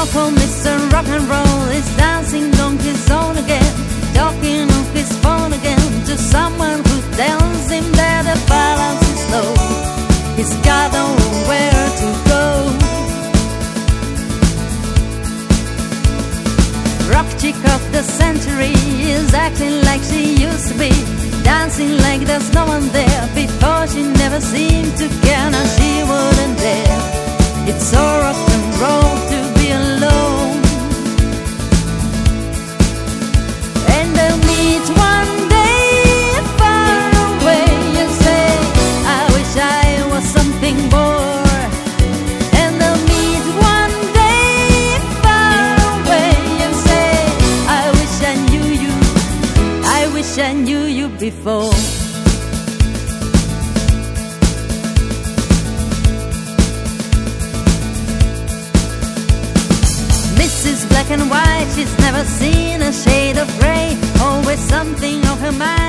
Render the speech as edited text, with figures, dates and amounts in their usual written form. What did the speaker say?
so-called Mr. Rock and Roll is dancing on his own again, talking on his phone again to someone who tells him that the balance is low. He's got nowhere to go. Rock chick of the century is acting like she used to be, dancing like there's no one there. Before she never seemed to care, now she wouldn't dare. It's so rock and roll to be alone. And they'll meet one day far away and say, I wish I was something more. And they'll meet one day far away and say, I wish I knew you, I wish I knew you before. Mrs. Black and White, she's never seen a shade of grey. Always something on her mind.